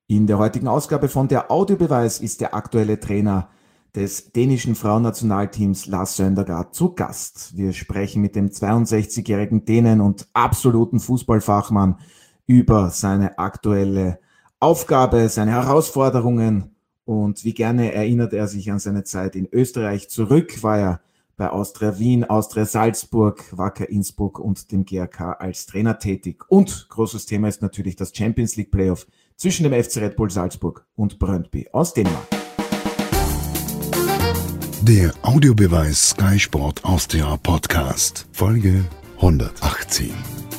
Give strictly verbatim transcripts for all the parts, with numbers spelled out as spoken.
In der heutigen Ausgabe von der Audiobeweis ist der aktuelle Trainer des dänischen Frauennationalteams Lars Søndergaard zu Gast. Wir sprechen mit dem zweiundsechzigjährigen Dänen und absoluten Fußballfachmann über seine aktuelle Aufgabe, seine Herausforderungen und wie gerne erinnert er sich an seine Zeit in Österreich zurück. War er bei Austria Wien, Austria Salzburg, Wacker Innsbruck und dem G R K als Trainer tätig. Und großes Thema ist natürlich das Champions League Playoff zwischen dem F C Red Bull Salzburg und Brøndby aus Dänemark. Der Audiobeweis Sky Sport Austria Podcast, Folge hundertachtzehn.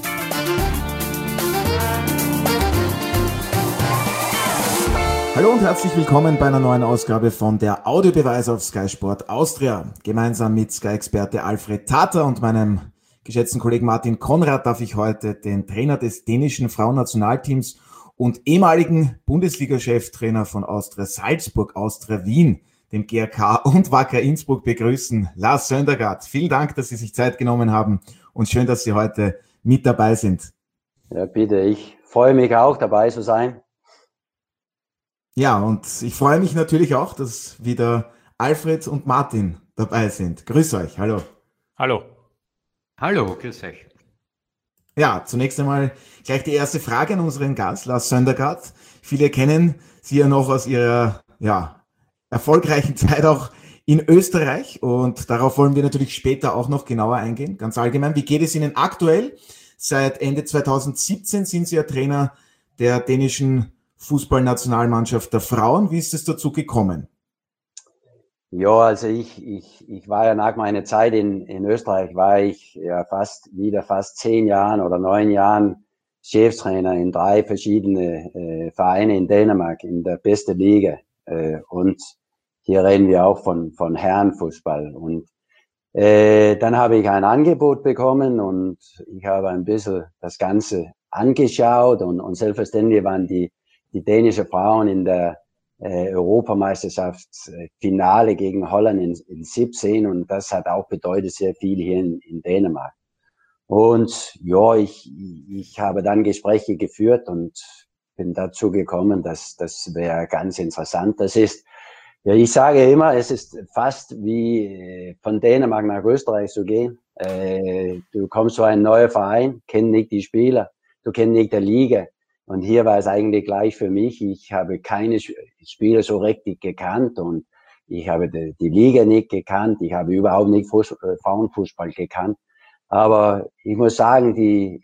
Hallo und herzlich willkommen bei einer neuen Ausgabe von der Audiobeweis auf Sky Sport Austria. Gemeinsam mit Sky-Experte Alfred Tater und meinem geschätzten Kollegen Martin Konrad darf ich heute den Trainer des dänischen Frauennationalteams und ehemaligen Bundesliga-Cheftrainer von Austria Salzburg, Austria Wien, dem G R K und Wacker Innsbruck begrüßen, Lars Søndergaard. Vielen Dank, dass Sie sich Zeit genommen haben und schön, dass Sie heute mit dabei sind. Ja, bitte, ich freue mich auch, dabei zu sein. Ja, und ich freue mich natürlich auch, dass wieder Alfred und Martin dabei sind. Grüß euch, hallo. Hallo. Hallo, grüß euch. Ja, zunächst einmal gleich die erste Frage an unseren Gast, Lars Søndergaard. Viele kennen Sie ja noch aus Ihrer ja, erfolgreichen Zeit auch in Österreich und darauf wollen wir natürlich später auch noch genauer eingehen, ganz allgemein. Wie geht es Ihnen aktuell? Seit Ende zweitausendsiebzehn sind Sie ja Trainer der dänischen Fußballnationalmannschaft der Frauen. Wie ist es dazu gekommen? Ja, also ich, ich, ich war ja nach meiner Zeit in, in Österreich, war ich ja fast wieder fast zehn Jahren oder neun Jahren Cheftrainer in drei verschiedene äh, Vereine in Dänemark in der besten Liga. Äh, und hier reden wir auch von, von Herrenfußball. Und äh, dann habe ich ein Angebot bekommen und ich habe ein bisschen das Ganze angeschaut und, und selbstverständlich waren die die dänischen Frauen in der äh, Europameisterschaftsfinale gegen Holland in, in siebzehn und das hat auch bedeutet sehr viel hier in, in Dänemark. Und ja, ich, ich habe dann Gespräche geführt und bin dazu gekommen, dass das wäre ganz interessant. Das ist, ja, ich sage immer, es ist fast wie äh, von Dänemark nach Österreich zu gehen. Äh, du kommst zu einem neuen Verein, kennst nicht die Spieler, du kennst nicht die Liga. Und hier war es eigentlich gleich für mich. Ich habe keine Spieler so richtig gekannt und ich habe die, die Liga nicht gekannt. Ich habe überhaupt nicht Fuß, äh, Frauenfußball gekannt. Aber ich muss sagen, die,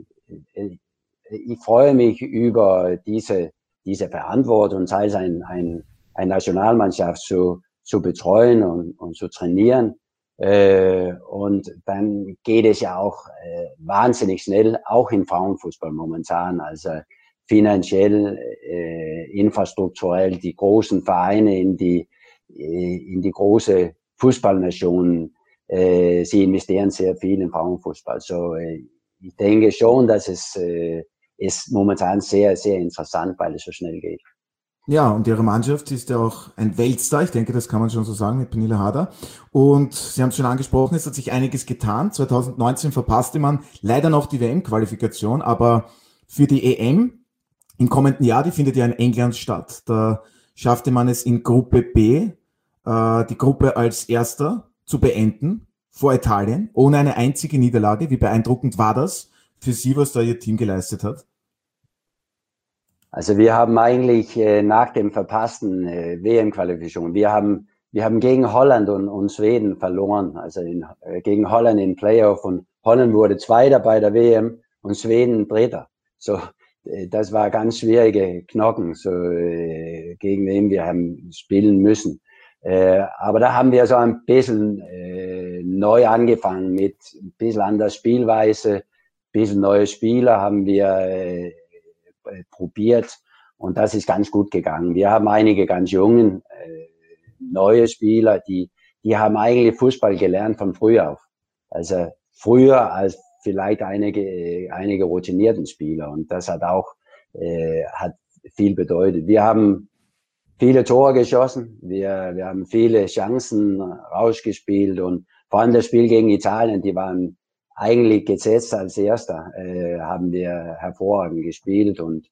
ich freue mich über diese, diese Verantwortung, sei es ein, ein, eine Nationalmannschaft zu, zu betreuen und, und zu trainieren. Äh, und dann geht es ja auch äh, wahnsinnig schnell, auch im Frauenfußball momentan. Also finanziell, äh, infrastrukturell, die großen Vereine in die, äh, in die große Fußballnationen, äh, sie investieren sehr viel in Frauenfußball. So, äh, ich denke schon, dass es äh, ist momentan sehr, sehr interessant, weil es so schnell geht. Ja, und Ihre Mannschaft ist ja auch ein Weltstar, ich denke, das kann man schon so sagen mit Pernille Harder. Und Sie haben es schon angesprochen, es hat sich einiges getan. zweitausendneunzehn verpasste man leider noch die W M-Qualifikation, aber für die E M im kommenden Jahr, die findet ja in England statt. Da schaffte man es in Gruppe B, äh, die Gruppe als Erster zu beenden vor Italien, ohne eine einzige Niederlage. Wie beeindruckend war das für Sie, was da Ihr Team geleistet hat? Also wir haben eigentlich äh, nach dem verpassten äh, W M-Qualifikation, wir haben wir haben gegen Holland und, und Schweden verloren, also in, äh, gegen Holland im Playoff und Holland wurde Zweiter bei der W M und Schweden Dritter. So, äh, das war ganz schwierige Knochen, so äh, gegen wen wir haben spielen müssen. Äh, aber da haben wir so ein bisschen äh, neu angefangen mit ein bisschen anderer Spielweise, ein bisschen neue Spieler haben wir äh, probiert und das ist ganz gut gegangen. Wir haben einige ganz jungen, äh, neue Spieler, die, die haben eigentlich Fußball gelernt von früh auf. Also früher als vielleicht einige, einige routinierten Spieler und das hat auch, äh, hat viel bedeutet. Wir haben viele Tore geschossen, wir, wir haben viele Chancen rausgespielt und vor allem das Spiel gegen Italien, die waren eigentlich gesetzt als Erster, äh, haben wir hervorragend gespielt und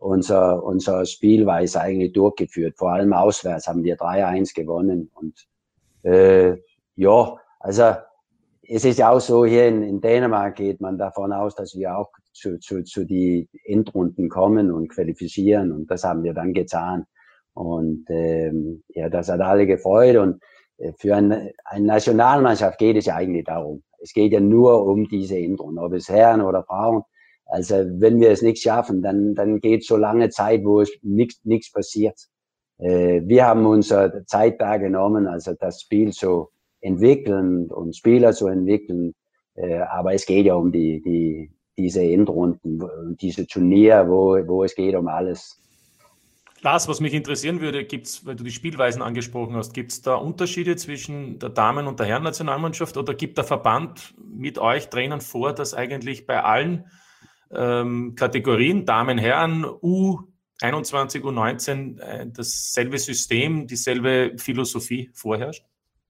unser, unser Spielweise eigentlich durchgeführt. Vor allem auswärts haben wir drei eins gewonnen. Und äh, ja, also es ist ja auch so, hier in, in Dänemark geht man davon aus, dass wir auch zu, zu, zu die Endrunden kommen und qualifizieren. Und das haben wir dann getan. Und ähm, ja, das hat alle gefreut. Und äh, für ein, eine Nationalmannschaft geht es ja eigentlich darum. Es geht ja nur um diese Endrunden, ob es Herren oder Frauen. Also wenn wir es nicht schaffen, dann, dann geht so lange Zeit, wo es nichts nichts passiert. Äh, wir haben unsere Zeit da genommen, also das Spiel zu entwickeln und Spieler zu entwickeln. Äh, aber es geht ja um die, die, diese Endrunden, diese Turnier, wo, wo es geht um alles. Lars, was mich interessieren würde, gibt's, weil du die Spielweisen angesprochen hast, gibt es da Unterschiede zwischen der Damen- und der Herren-Nationalmannschaft oder gibt der Verband mit euch Trainern vor, dass eigentlich bei allen ähm, Kategorien, Damen, Herren, U einundzwanzig, U neunzehn, äh, dasselbe System, dieselbe Philosophie vorherrscht?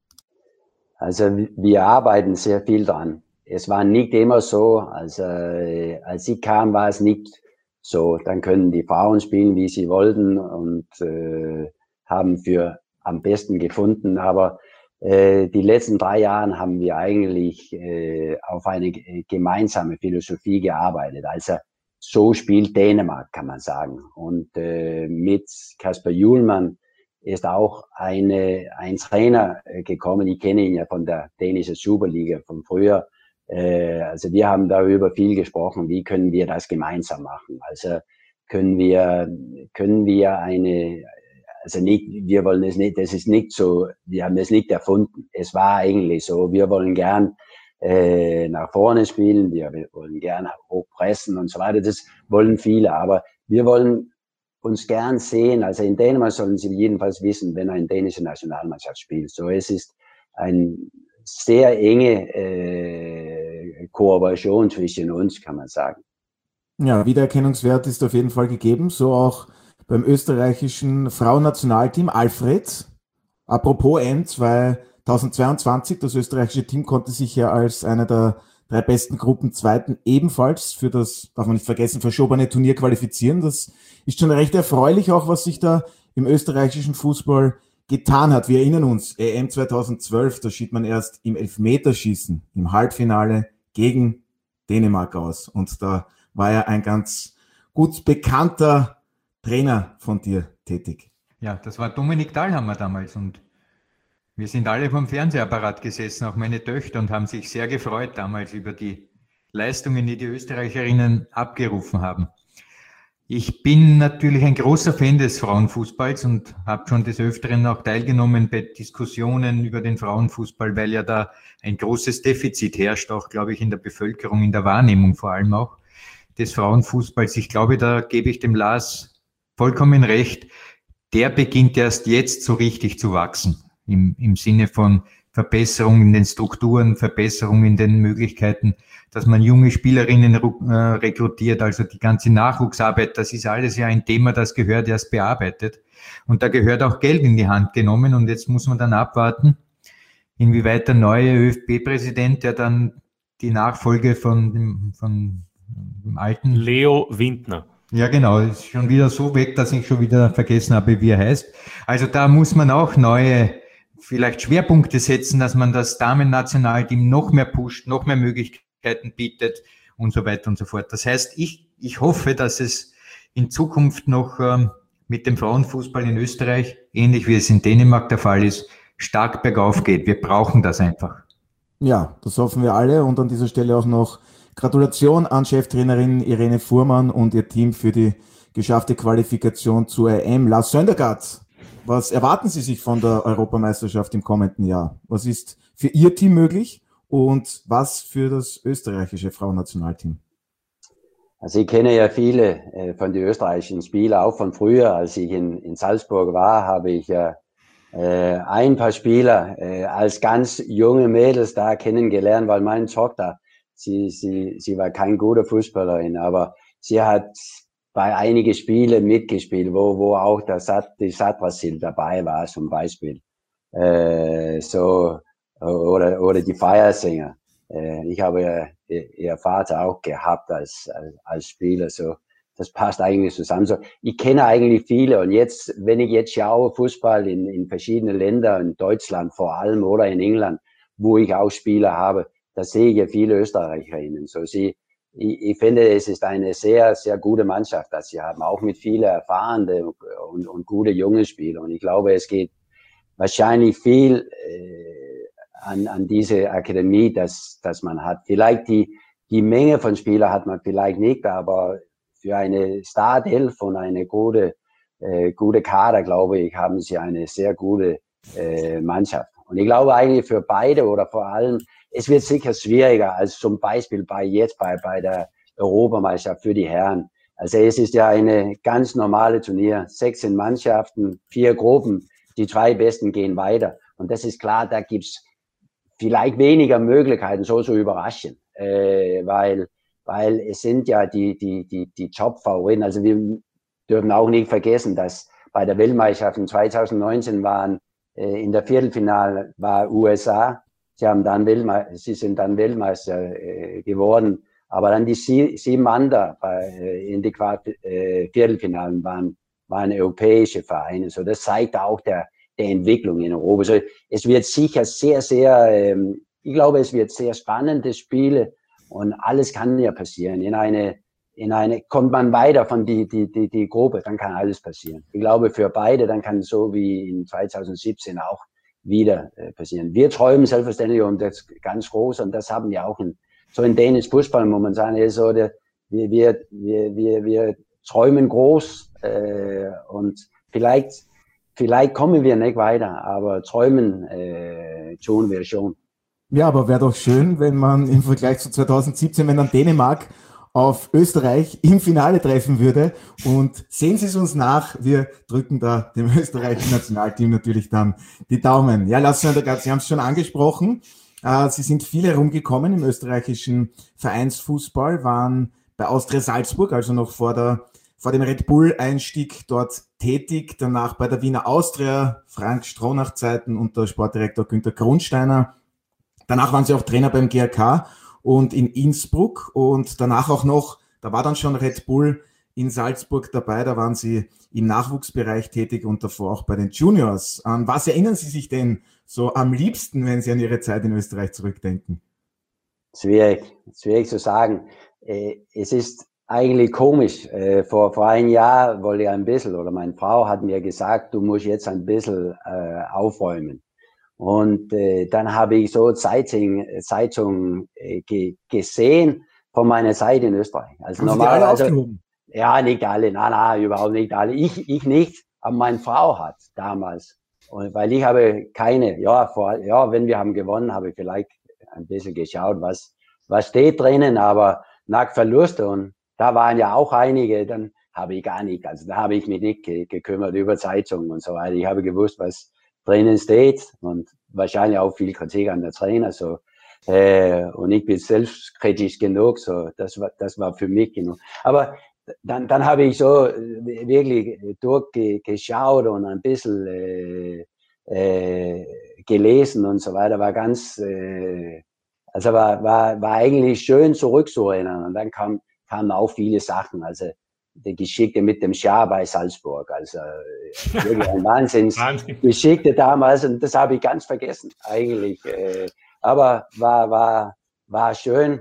Also wir arbeiten sehr viel dran. Es war nicht immer so, also als ich kam, war es nicht so. Dann können die Frauen spielen, wie sie wollten und äh, haben für am besten gefunden. Aber äh, die letzten drei Jahre haben wir eigentlich äh, auf eine gemeinsame Philosophie gearbeitet. Also so spielt Dänemark, kann man sagen. Und äh, mit Kasper Hjulmand ist auch eine, ein Trainer gekommen, ich kenne ihn ja von der dänischen Superliga von früher. Äh, also wir haben darüber viel gesprochen, wie können wir das gemeinsam machen. Also können wir, können wir eine, also nicht, wir wollen es nicht, das ist nicht so, wir haben es nicht erfunden. Es war eigentlich so, wir wollen gern äh, nach vorne spielen, wir wollen gern hochpressen und so weiter. Das wollen viele, aber wir wollen uns gern sehen. Also in Dänemark sollen sie jedenfalls wissen, wenn eine dänische Nationalmannschaft spielt. So, es ist eine sehr enge äh, Kooperation zwischen uns, kann man sagen. Ja, Wiedererkennungswert ist auf jeden Fall gegeben, so auch beim österreichischen Frauennationalteam. Alfred, apropos E M zweitausendzweiundzwanzig, das österreichische Team konnte sich ja als einer der drei besten Gruppenzweiten ebenfalls für das, darf man nicht vergessen, verschobene Turnier qualifizieren. Das ist schon recht erfreulich, auch was sich da im österreichischen Fußball getan hat. Wir erinnern uns, E M zweitausendzwölf, da schied man erst im Elfmeterschießen im Halbfinale gegen Dänemark aus. Und da war ja ein ganz gut bekannter Trainer von dir tätig. Ja, das war Dominik Dahlhammer damals und wir sind alle vom Fernsehapparat gesessen, auch meine Töchter, und haben sich sehr gefreut damals über die Leistungen, die die Österreicherinnen abgerufen haben. Ich bin natürlich ein großer Fan des Frauenfußballs und habe schon des Öfteren auch teilgenommen bei Diskussionen über den Frauenfußball, weil ja da ein großes Defizit herrscht, auch, glaube ich, in der Bevölkerung, in der Wahrnehmung vor allem auch des Frauenfußballs. Ich glaube, da gebe ich dem Lars vollkommen recht. Der beginnt erst jetzt so richtig zu wachsen. Im, im Sinne von Verbesserung in den Strukturen, Verbesserung in den Möglichkeiten, dass man junge Spielerinnen äh, rekrutiert, also die ganze Nachwuchsarbeit, das ist alles ja ein Thema, das gehört erst bearbeitet. Und da gehört auch Geld in die Hand genommen und jetzt muss man dann abwarten, inwieweit der neue Ö F B-Präsident, der dann die Nachfolge von dem, von dem alten... Leo Windner. Ja, genau, ist schon wieder so weg, dass ich schon wieder vergessen habe, wie er heißt. Also da muss man auch neue vielleicht Schwerpunkte setzen, dass man das Damen-Nationalteam noch mehr pusht, noch mehr Möglichkeiten bietet und so weiter und so fort. Das heißt, ich, ich hoffe, dass es in Zukunft noch ähm, mit dem Frauenfußball in Österreich, ähnlich wie es in Dänemark der Fall ist, stark bergauf geht. Wir brauchen das einfach. Ja, das hoffen wir alle und an dieser Stelle auch noch Gratulation an Cheftrainerin Irene Fuhrmann und ihr Team für die geschaffte Qualifikation zur E M. Lars Søndergaard, was erwarten Sie sich von der Europameisterschaft im kommenden Jahr? Was ist für Ihr Team möglich und was für das österreichische Frauennationalteam? Also ich kenne ja viele äh, von den österreichischen Spielern, auch von früher. Als ich in, in Salzburg war, habe ich äh, ein paar Spieler äh, als ganz junge Mädels da kennengelernt, weil meine Tochter, sie, sie, sie war kein guter Fußballerin, aber sie hat bei einigen Spielen mitgespielt, wo, wo auch der Sat, die Satrasil dabei war, zum Beispiel. Äh, so, oder, oder die Feiersänger. Äh, ich habe ja ihr Vater auch gehabt als, als, als Spieler, so. das passt eigentlich zusammen. So, ich kenne eigentlich viele und jetzt, wenn ich jetzt schaue, Fußball in, in verschiedenen Ländern, in Deutschland vor allem oder in England, wo ich auch Spieler habe, da sehe ich ja viele Österreicherinnen. So, sie, ich, ich finde, es ist eine sehr, sehr gute Mannschaft, dass sie haben, auch mit vielen erfahrenen und, und gute junge Spieler. Und ich glaube, es geht wahrscheinlich viel äh, an, an diese Akademie, dass, dass man hat. Vielleicht die, die Menge von Spielern hat man vielleicht nicht, aber für eine Startelf und eine gute, äh, gute Kader, glaube ich, haben sie eine sehr gute äh, Mannschaft. Und ich glaube eigentlich für beide oder vor allem, es wird sicher schwieriger als zum Beispiel bei jetzt bei, bei der Europameisterschaft für die Herren. Also es ist ja eine ganz normale Turnier, sechzehn Mannschaften, vier Gruppen, die zwei Besten gehen weiter. Und das ist klar, da gibt's vielleicht weniger Möglichkeiten, so zu überraschen, äh, weil weil es sind ja die die die die Top-Favoriten. Also wir dürfen auch nicht vergessen, dass bei der Weltmeisterschaft in zwanzig neunzehn waren äh, in der Viertelfinale war U S A. Sie haben dann Weltmeister, sie sind dann Weltmeister äh, geworden. Aber dann die sie, sieben anderen bei, äh, in die Quart äh, Viertelfinalen waren waren europäische Vereine. So das zeigt auch der der Entwicklung in Europa. So, es wird sicher sehr sehr ähm, ich glaube, es wird sehr spannende Spiele. Und alles kann ja passieren. In eine, in eine, kommt man weiter von die, die, die, die Gruppe, dann kann alles passieren. Ich glaube, für beide, dann kann so wie in zwanzig siebzehn auch wieder äh, passieren. Wir träumen selbstverständlich um das ganz groß und das haben wir auch in, so in dänisch Fußball momentan ist so, der, wir, wir, wir, wir, wir träumen groß, äh, und vielleicht, vielleicht kommen wir nicht weiter, aber träumen, äh, tun wir schon. Ja, aber wäre doch schön, wenn man im Vergleich zu zwanzig siebzehn, wenn dann Dänemark auf Österreich im Finale treffen würde. Und sehen Sie es uns nach, wir drücken da dem österreichischen Nationalteam natürlich dann die Daumen. Ja, Lars Søndergaard, Sie haben es schon angesprochen. Sie sind viel herumgekommen im österreichischen Vereinsfußball, waren bei Austria Salzburg, also noch vor der vor dem Red Bull-Einstieg dort tätig, danach bei der Wiener Austria, Frank Stronach-Zeiten unter Sportdirektor Günter Grundsteiner. Danach waren sie auch Trainer beim G R K und in Innsbruck und danach auch noch, da war dann schon Red Bull in Salzburg dabei, da waren sie im Nachwuchsbereich tätig und davor auch bei den Juniors. An was erinnern Sie sich denn so am liebsten, wenn Sie an Ihre Zeit in Österreich zurückdenken? Schwierig, schwierig zu sagen. Es ist eigentlich komisch. Vor, vor einem Jahr wollte ich ein bisschen, oder meine Frau hat mir gesagt, du musst jetzt ein bisschen aufräumen. Und äh, dann habe ich so Zeitung, Zeitung äh, ge, gesehen von meiner Zeit in Österreich. Also normalerweise, also, ja, nicht alle, nein, nein, überhaupt nicht alle. Ich, ich nicht, aber meine Frau hat damals. Und weil ich habe keine, ja, vor, ja, wenn wir haben gewonnen, habe ich vielleicht ein bisschen geschaut, was, was steht drinnen, aber nach Verluste und da waren ja auch einige, dann habe ich gar nicht, also da habe ich mich nicht ge, gekümmert über Zeitungen und so weiter. Ich habe gewusst, was drinnen steht und wahrscheinlich auch viel Kritik an der Trainer, so, äh, und ich bin selbstkritisch genug, so, das war, das war für mich genug. Aber dann, dann habe ich so wirklich durchgeschaut und ein bisschen, äh, äh, gelesen und so weiter, war ganz, äh, also war, war, war eigentlich schön zurückzuerinnern und dann kam, kamen auch viele Sachen, also, die Geschichte mit dem Schar bei Salzburg, also wirklich ein Wahnsinnsgeschichte damals und das habe ich ganz vergessen eigentlich, äh, aber war war war schön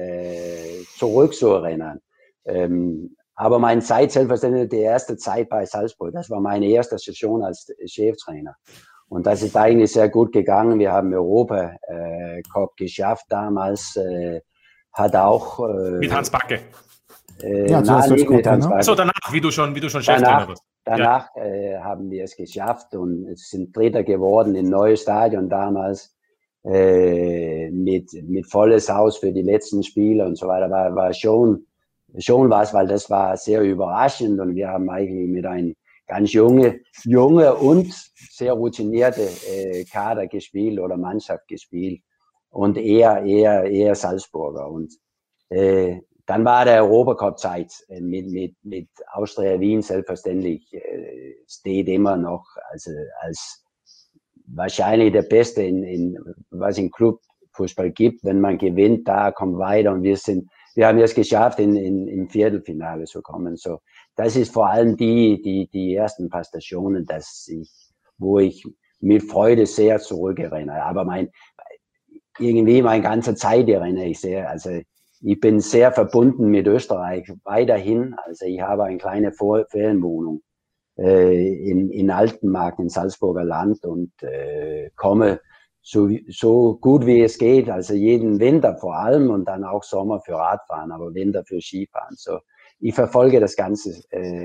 äh, zurückzuerinnern. Ähm, aber meine Zeit selbstverständlich die erste Zeit bei Salzburg, das war meine erste Station als Cheftrainer und das ist eigentlich sehr gut gegangen. Wir haben Europa äh, Cup geschafft damals, äh, hat auch äh, mit Hans Backe. Äh, ja, nein, nicht mit Hans Backe. So, danach, wie du schon, wie du schon Cheftrainer warst. Danach ja. äh, haben wir es geschafft und es sind Dritter geworden im neuen Stadion damals, äh, mit, mit volles Haus für die letzten Spiele und so weiter. War, war schon, schon was, weil das war sehr überraschend und wir haben eigentlich mit einem ganz junge, junge und sehr routinierte äh, Kader gespielt oder Mannschaft gespielt und eher, eher, eher Salzburger und, äh, dann war der Europacup-Zeit mit, mit, mit Austria Wien selbstverständlich, äh, steht immer noch als, als wahrscheinlich der Beste, in, in, was im Clubfußball gibt. Wenn man gewinnt, da kommt weiter und wir sind wir haben es geschafft, in, in, im Viertelfinale zu kommen. So, das ist vor allem die, die, die ersten paar Stationen, dass ich, wo ich mit Freude sehr zurückerinnere. Aber mein, irgendwie meine ganze Zeit erinnere ich sehr. Also ich bin sehr verbunden mit Österreich weiterhin. Also ich habe eine kleine Ferienwohnung äh, in, in Altenmarkt, im Salzburger Land und äh, komme so, so gut wie es geht. Also jeden Winter vor allem und dann auch Sommer für Radfahren, aber Winter für Skifahren. So, ich verfolge das Ganze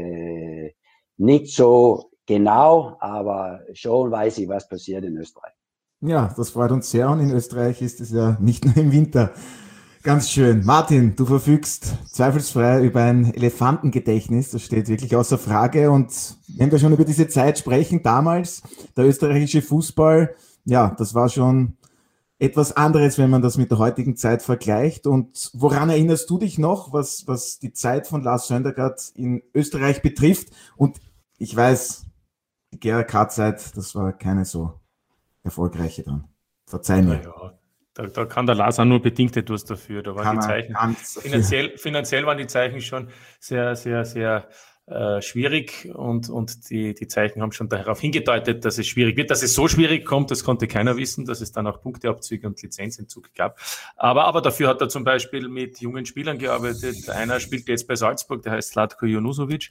äh, nicht so genau, aber schon weiß ich, was passiert in Österreich. Ja, das freut uns sehr und in Österreich ist es ja nicht nur im Winter ganz schön. Martin, du verfügst zweifelsfrei über ein Elefantengedächtnis, das steht wirklich außer Frage und wenn wir schon über diese Zeit sprechen, damals der österreichische Fußball, ja, das war schon etwas anderes, wenn man das mit der heutigen Zeit vergleicht. Und woran erinnerst du dich noch, was, was die Zeit von Lars Søndergaard in Österreich betrifft? Und ich weiß, die G R K-Zeit, das war keine so erfolgreiche dann. Verzeih mir. Ja, da, da kann der Lars auch nur bedingt etwas dafür. Da waren Kann die Zeichen, finanziell, finanziell waren die Zeichen schon sehr, sehr, sehr äh, schwierig und, und die, die Zeichen haben schon darauf hingedeutet, dass es schwierig wird. Dass es so schwierig kommt, das konnte keiner wissen, dass es dann auch Punkteabzüge und Lizenzentzug gab. Aber, aber dafür hat er zum Beispiel mit jungen Spielern gearbeitet. Einer spielt jetzt bei Salzburg, der heißt Zlatko Junusovic.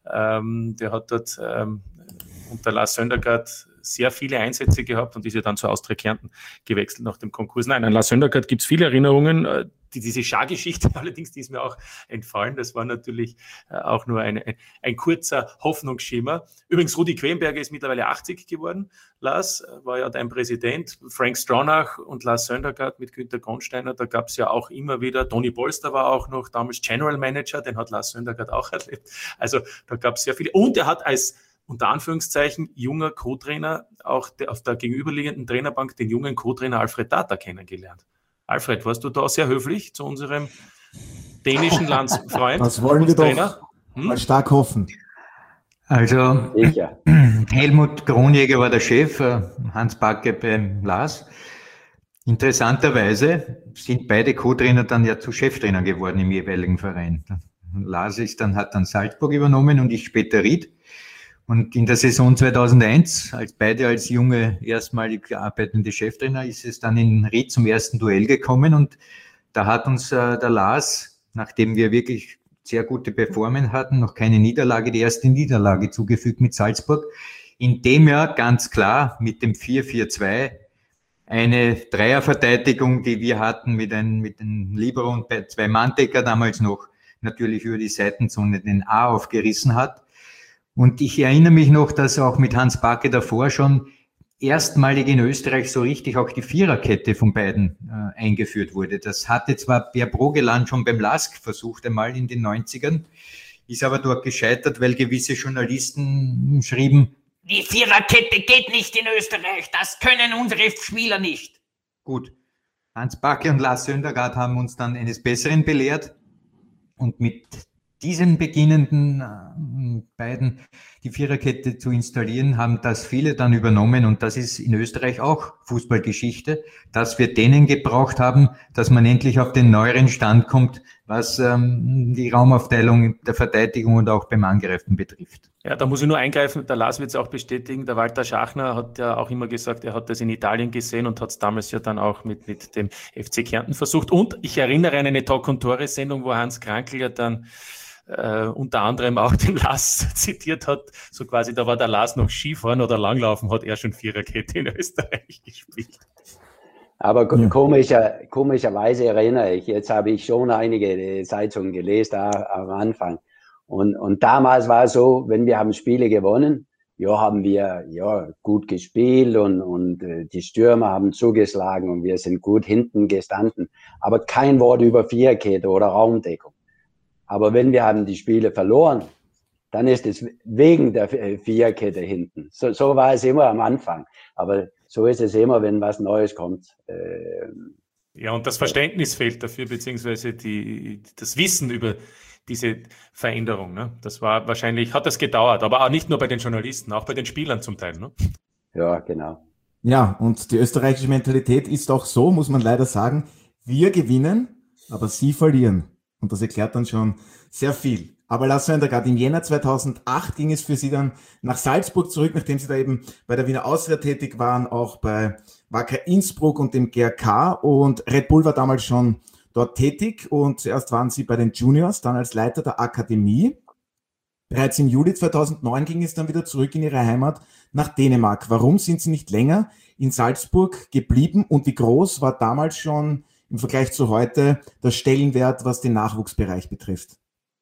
Ähm, der hat dort ähm, unter Lars Søndergaard sehr viele Einsätze gehabt und ist ja dann zu Austria Kärnten gewechselt nach dem Konkurs. Nein, an Lars Søndergaard gibt es viele Erinnerungen. Die, diese Schar-Geschichte allerdings, die ist mir auch entfallen. Das war natürlich auch nur eine, ein, ein kurzer Hoffnungsschimmer. Übrigens, Rudi Quenberger ist mittlerweile achtzig geworden. Lars war ja dein Präsident. Frank Stronach und Lars Søndergaard mit Günter Gonsteiner, da gab es ja auch immer wieder. Toni Polster war auch noch damals General Manager, den hat Lars Søndergaard auch erlebt. Also da gab es sehr viele. Und er hat als unter Anführungszeichen junger Co-Trainer auch de, auf der gegenüberliegenden Trainerbank den jungen Co-Trainer Alfred Tata kennengelernt. Alfred, warst du da sehr höflich zu unserem dänischen Landsfreund? Das wollen wir doch hm? mal stark hoffen. Also Helmut Kronjäger war der Chef, Hans Backe beim Lars. Interessanterweise sind beide Co-Trainer dann ja zu Cheftrainer geworden im jeweiligen Verein. Lars ist dann, hat dann Salzburg übernommen und ich später Ried. Und in der Saison zweitausendeins, als beide als junge, erstmalig arbeitende Cheftrainer, ist es dann in Ried zum ersten Duell gekommen. Und da hat uns äh, der Lars, nachdem wir wirklich sehr gute Performance hatten, noch keine Niederlage, die erste Niederlage zugefügt mit Salzburg, indem er ganz klar mit dem vier vier zwei eine Dreierverteidigung, die wir hatten mit einem mit einem Libero und zwei Manndecker damals noch natürlich über die Seitenzone den A aufgerissen hat. Und ich erinnere mich noch, dass auch mit Hans Backe davor schon erstmalig in Österreich so richtig auch die Viererkette von beiden äh, eingeführt wurde. Das hatte zwar Per Brogeland schon beim Lask versucht, einmal in den neunzigern, ist aber dort gescheitert, weil gewisse Journalisten schrieben, die Viererkette geht nicht in Österreich, das können unsere Spieler nicht. Gut, Hans Backe und Lars Søndergaard haben uns dann eines Besseren belehrt und mit diesen beginnenden äh, beiden die Viererkette zu installieren, haben das viele dann übernommen und das ist in Österreich auch Fußballgeschichte, dass wir denen gebraucht haben, dass man endlich auf den neueren Stand kommt, was ähm, die Raumaufteilung der Verteidigung und auch beim Angreifen betrifft. Ja, da muss ich nur eingreifen, der Lars wird es auch bestätigen, der Walter Schachner hat ja auch immer gesagt, er hat das in Italien gesehen und hat es damals ja dann auch mit, mit dem F C Kärnten versucht und ich erinnere an eine Talk- und Tore-Sendung, wo Hans Krankl ja dann Uh, unter anderem auch den Lars zitiert hat, so quasi, da war der Lars noch Skifahren oder Langlaufen, hat er schon Viererkette in Österreich gespielt. Aber ja. komischer, komischerweise erinnere ich, jetzt habe ich schon einige Zeitungen gelesen da, am Anfang und, und damals war es so, wenn wir haben Spiele gewonnen, ja, haben wir ja gut gespielt und, und äh, die Stürmer haben zugeschlagen und wir sind gut hinten gestanden, aber kein Wort über Viererkette oder Raumdeckung. Aber wenn wir haben die Spiele verloren, dann ist es wegen der Viererkette hinten. So, so war es immer am Anfang. Aber so ist es immer, wenn was Neues kommt. Ähm, ja, und das Verständnis fehlt dafür, beziehungsweise die, das Wissen über diese Veränderung. Ne? Das war wahrscheinlich, hat das gedauert, aber auch nicht nur bei den Journalisten, auch bei den Spielern zum Teil. Ne? Ja, genau. Ja, und die österreichische Mentalität ist auch so, muss man leider sagen, wir gewinnen, aber sie verlieren. Und das erklärt dann schon sehr viel. Aber Lars Søndergaard, im Jänner zweitausendacht ging es für Sie dann nach Salzburg zurück, nachdem Sie da eben bei der Wiener Austria tätig waren, auch bei Wacker Innsbruck und dem G R K. Und Red Bull war damals schon dort tätig und zuerst waren Sie bei den Juniors, dann als Leiter der Akademie. Bereits im Juli zweitausendneun ging es dann wieder zurück in Ihre Heimat nach Dänemark. Warum sind Sie nicht länger in Salzburg geblieben und wie groß war damals schon im Vergleich zu heute der Stellenwert, was den Nachwuchsbereich betrifft?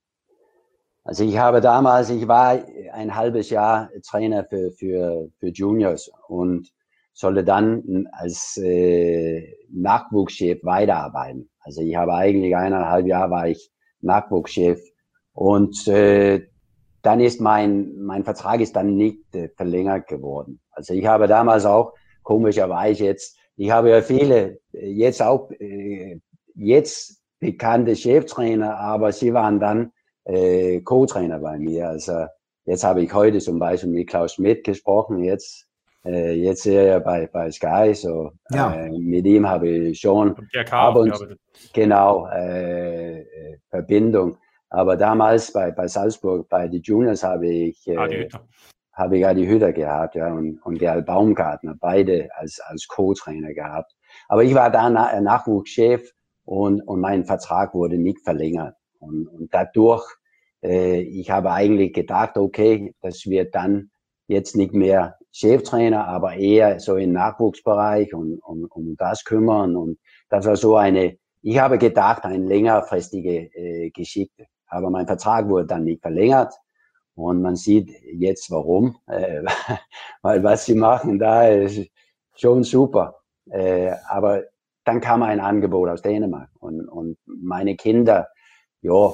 Also ich habe damals, ich war ein halbes Jahr Trainer für, für, für Juniors und sollte dann als äh, Nachwuchschef weiterarbeiten. Also ich habe eigentlich eineinhalb Jahre war ich Nachwuchschef und äh, dann ist mein, mein Vertrag ist dann nicht äh, verlängert geworden. Also ich habe damals auch, komischerweise jetzt, ich habe ja viele, jetzt auch, äh, jetzt bekannte Cheftrainer, aber sie waren dann äh, Co-Trainer bei mir. Also jetzt habe ich heute zum Beispiel mit Klaus Schmidt gesprochen, jetzt, äh, jetzt ist er bei, bei Sky, so, ja. äh, mit ihm habe ich schon ab und, genau, äh, Verbindung. Aber damals bei, bei Salzburg, bei den Juniors habe ich, äh, habe ich Adi Hütter gehabt, ja, und, und Gerald Baumgartner, beide als, als Co-Trainer gehabt. Aber ich war da Na- Nachwuchschef und, und mein Vertrag wurde nicht verlängert. Und, und dadurch, äh, ich habe eigentlich gedacht, okay, das wird dann jetzt nicht mehr Cheftrainer, aber eher so im Nachwuchsbereich und um, um das kümmern. Und das war so eine, ich habe gedacht, eine längerfristige äh, Geschichte. Aber mein Vertrag wurde dann nicht verlängert. Und man sieht jetzt warum, äh, weil was sie machen da ist schon super. Äh, aber dann kam ein Angebot aus Dänemark und, und meine Kinder, ja,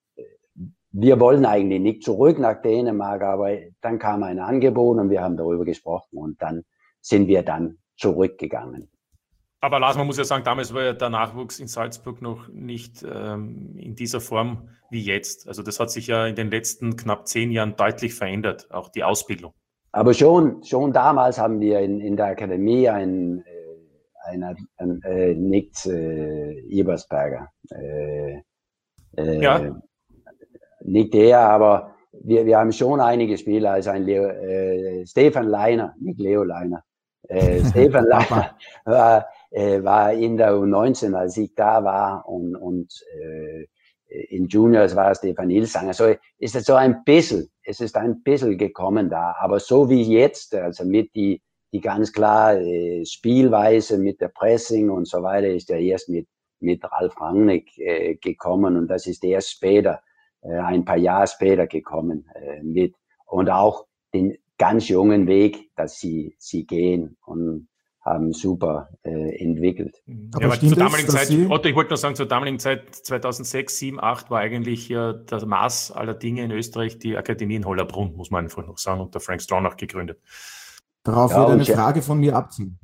wir wollen eigentlich nicht zurück nach Dänemark, aber dann kam ein Angebot und wir haben darüber gesprochen und dann sind wir dann zurückgegangen. Aber Lars, man muss ja sagen, damals war ja der Nachwuchs in Salzburg noch nicht ähm, in dieser Form wie jetzt. Also das hat sich ja in den letzten knapp zehn Jahren deutlich verändert, auch die Ausbildung. Aber schon, schon damals haben wir in, in der Akademie einen, äh, einen, einen äh, Nick äh, Ebersberger. Äh, äh, ja. Nicht der, aber wir, wir haben schon einige Spieler, also ein Leo, äh, Stefan Leiner, nicht Leo Leiner. Äh, Stefan Leiner war, äh, war in der U neunzehn, als ich da war, und, und äh, in Juniors war Stefan Ilsang. Also ist es so ein bisschen, es ist ein bisschen gekommen da, aber so wie jetzt, also mit die, die ganz klar äh, Spielweise, mit der Pressing und so weiter, ist er erst mit, mit Ralf Rangnick äh, gekommen und das ist erst später, äh, ein paar Jahre später gekommen äh, mit und auch den ganz jungen Weg, dass sie, sie gehen und haben super äh, entwickelt. Ja, aber zur damaligen Zeit, Otto, ich wollte nur sagen, zur damaligen Zeit zweitausendsechs, sieben, acht war eigentlich ja das Maß aller Dinge in Österreich die Akademie in Hollerbrunn, muss man einfach noch sagen, unter Frank Stronach gegründet. Darauf ja, würde eine Frage von mir abziehen.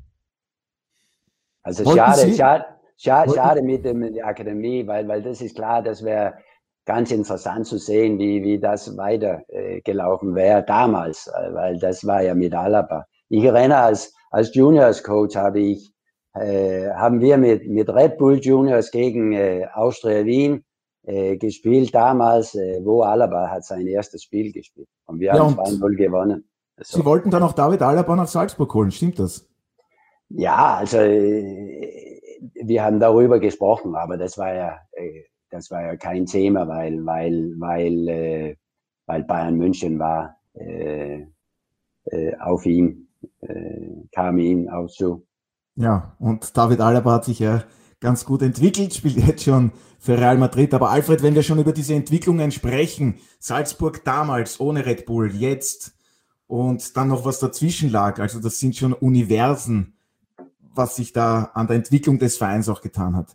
Also schade, schade, schade, schade mit, dem, mit der Akademie, weil, weil das ist klar, das wäre ganz interessant zu sehen, wie, wie das weitergelaufen äh, wäre damals, äh, weil das war ja mit Alaba. Ich erinnere, als, als Juniors-Coach habe ich, äh, haben wir mit, mit Red Bull Juniors gegen äh, Austria Wien äh, gespielt damals, äh, wo Alaba hat sein erstes Spiel gespielt. Und wir ja, haben zwei null gewonnen. Also, Sie wollten dann auch David Alaba nach Salzburg holen, stimmt das? Ja, also äh, wir haben darüber gesprochen, aber das war ja... Äh, Das war ja kein Thema, weil, weil, weil, äh, weil Bayern München war äh, äh, auf ihn, äh, kam ihm auch zu. Ja, und David Alaba hat sich ja ganz gut entwickelt, spielt jetzt schon für Real Madrid. Aber Alfred, wenn wir schon über diese Entwicklungen sprechen, Salzburg damals ohne Red Bull, jetzt und dann noch was dazwischen lag, also das sind schon Universen, was sich da an der Entwicklung des Vereins auch getan hat.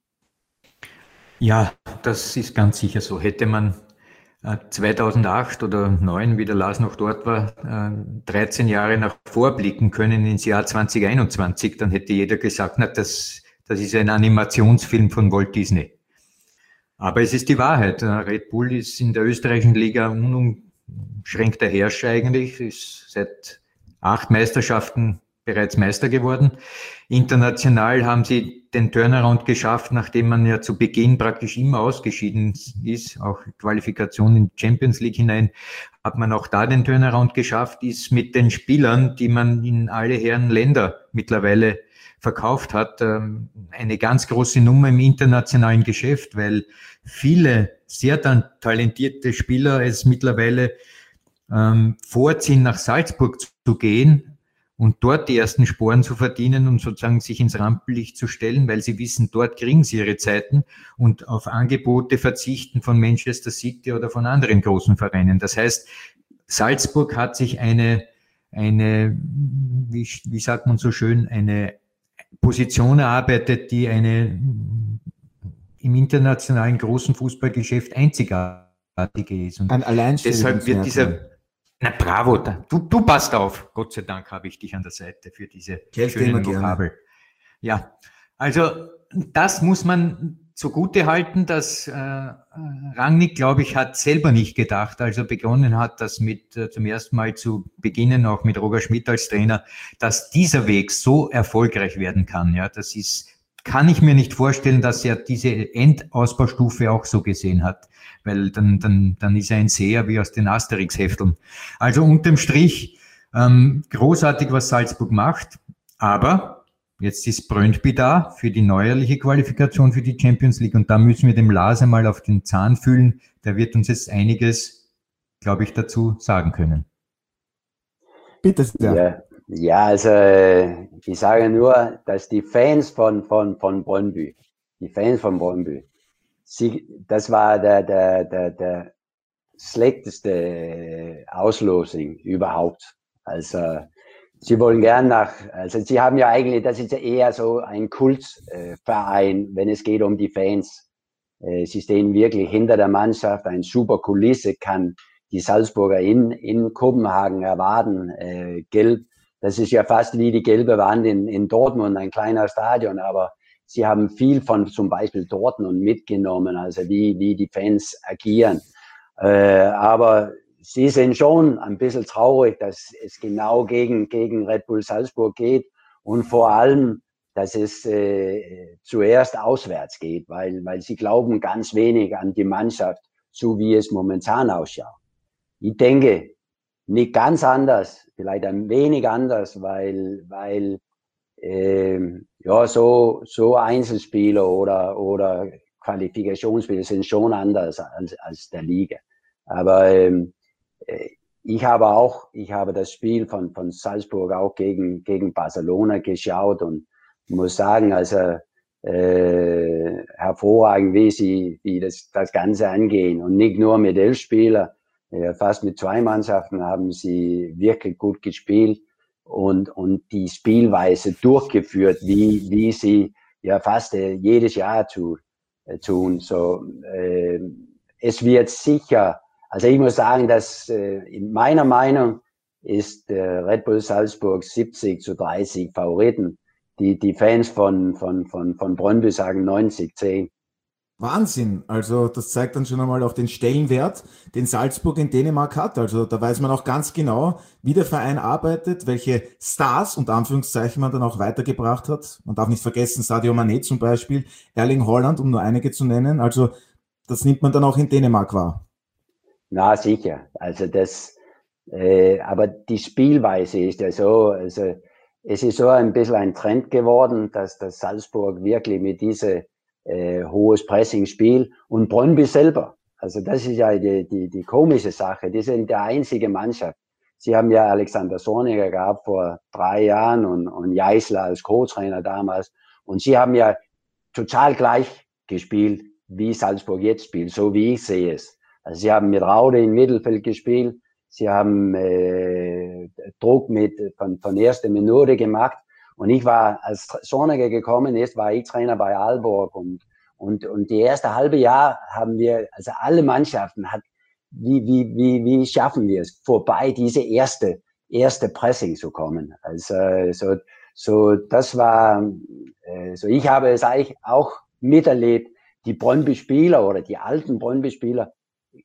Ja, das ist ganz sicher so. Hätte man äh, zweitausendacht oder zweitausendneun, wie der Lars noch dort war, äh, dreizehn Jahre nach vorblicken können ins Jahr zwanzig einundzwanzig, dann hätte jeder gesagt, na, das, das ist ein Animationsfilm von Walt Disney. Aber es ist die Wahrheit. Red Bull ist in der österreichischen Liga unumschränkter Herrscher eigentlich, ist seit acht Meisterschaften bereits Meister geworden. International haben sie den Turnaround geschafft, nachdem man ja zu Beginn praktisch immer ausgeschieden ist, auch Qualifikation in die Champions League hinein, hat man auch da den Turnaround geschafft, ist mit den Spielern, die man in alle Herren Länder mittlerweile verkauft hat, eine ganz große Nummer im internationalen Geschäft, weil viele sehr talentierte Spieler es mittlerweile ähm, vorziehen, nach Salzburg zu gehen und dort die ersten Sporen zu verdienen und sozusagen sich ins Rampenlicht zu stellen, weil sie wissen, dort kriegen sie ihre Zeiten und auf Angebote verzichten von Manchester City oder von anderen großen Vereinen. Das heißt, Salzburg hat sich eine, eine wie, wie sagt man so schön, eine Position erarbeitet, die eine im internationalen großen Fußballgeschäft einzigartige ist. Und ein deshalb wird dieser, na bravo, du, du passt auf, Gott sei Dank habe ich dich an der Seite für diese schönen Vokabel. Ja, also das muss man zugute halten, dass äh, Rangnick, glaube ich, hat selber nicht gedacht, als er begonnen hat, das mit äh, zum ersten Mal zu beginnen, auch mit Roger Schmidt als Trainer, dass dieser Weg so erfolgreich werden kann. Ja, das ist, kann ich mir nicht vorstellen, dass er diese Endausbaustufe auch so gesehen hat, weil dann, dann, dann ist er ein Seher wie aus den Asterix-Hefteln. Also unterm Strich ähm, großartig, was Salzburg macht, aber jetzt ist Brøndby da für die neuerliche Qualifikation für die Champions League und da müssen wir dem Lars einmal auf den Zahn fühlen. Der wird uns jetzt einiges, glaube ich, dazu sagen können. Bitte sehr. Ja, ja, also ich sage nur, dass die Fans von, von, von Brøndby, die Fans von Brøndby, sie, das war der, der, der, der schlechteste Auslosung überhaupt. Also sie wollen gern nach, also sie haben ja eigentlich, das ist ja eher so ein Kultverein, wenn es geht um die Fans. Sie stehen wirklich hinter der Mannschaft, eine super Kulisse kann die Salzburger in, in Kopenhagen erwarten. Äh, gelb, das ist ja fast wie die gelbe Wand in, in Dortmund, ein kleiner Stadion, aber sie haben viel von zum Beispiel Dortmund mitgenommen, also wie, wie die Fans agieren. Äh, aber sie sind schon ein bisschen traurig, dass es genau gegen, gegen Red Bull Salzburg geht und vor allem, dass es äh, zuerst auswärts geht, weil, weil sie glauben ganz wenig an die Mannschaft, so wie es momentan ausschaut. Ich denke, nicht ganz anders, vielleicht ein wenig anders, weil, weil äh, ja, so, so Einzelspieler oder, oder Qualifikationsspieler sind schon anders als, als der Liga. Aber ähm, ich habe auch, ich habe das Spiel von, von Salzburg auch gegen, gegen Barcelona geschaut und muss sagen, also äh, hervorragend, wie sie, wie das, das Ganze angehen und nicht nur mit elf Spielern, äh, fast mit zwei Mannschaften haben sie wirklich gut gespielt und, und die Spielweise durchgeführt, wie, wie sie ja fast äh, jedes Jahr tu, äh, tun. So, äh, es wird sicher. Also ich muss sagen, dass äh, in meiner Meinung ist äh, Red Bull Salzburg siebzig zu dreißig Favoriten. Die, die Fans von, von, von, von Brøndby sagen neunzig zehn. Wahnsinn. Also das zeigt dann schon einmal auch den Stellenwert, den Salzburg in Dänemark hat. Also da weiß man auch ganz genau, wie der Verein arbeitet, welche Stars und Anführungszeichen man dann auch weitergebracht hat. Man darf nicht vergessen, Sadio Mané zum Beispiel, Erling Haaland, um nur einige zu nennen. Also das nimmt man dann auch in Dänemark wahr. Na, sicher. Also das, äh, aber die Spielweise ist ja so, also es ist so ein bisschen ein Trend geworden, dass das Salzburg wirklich mit diesem äh, hohes Pressing-Spiel und Brøndby selber, also das ist ja die, die, die komische Sache, die sind die einzige Mannschaft. Sie haben ja Alexander Zorniger gehabt vor drei Jahren und, und Geisler als Co-Trainer damals und sie haben ja total gleich gespielt, wie Salzburg jetzt spielt, so wie ich sehe es. Also sie haben mit Raude im Mittelfeld gespielt, sie haben äh, Druck mit von, von erster Minute gemacht und ich war, als Zorniger gekommen ist, war ich Trainer bei Aalborg und und und die erste halbe Jahr haben wir, also alle Mannschaften hat, wie wie wie wie schaffen wir es vorbei diese erste erste Pressing zu kommen. Also so so das war äh, so ich habe es eigentlich auch miterlebt, die Brøndby-Spieler oder die alten Brøndby-Spieler